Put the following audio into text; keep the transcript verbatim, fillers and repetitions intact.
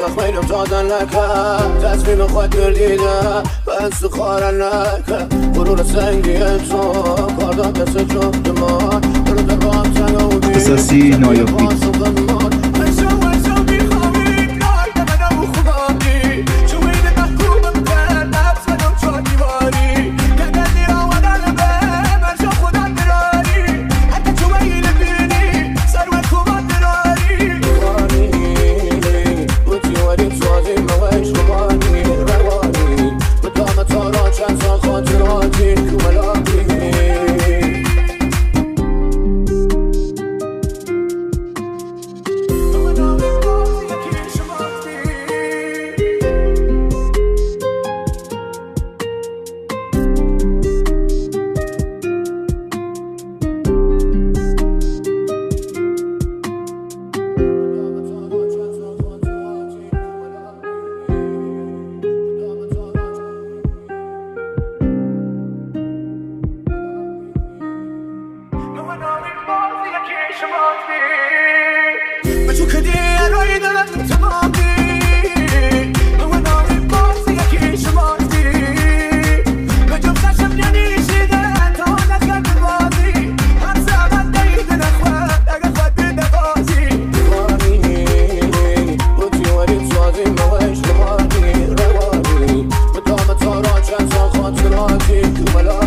زخمینم دادن نکرد تصمیم خود گردیده بس خارن نکرد غرور سنگی تو کار داد دست جفت ما دلو در با هم تنگ و بید اساسی نایابی Come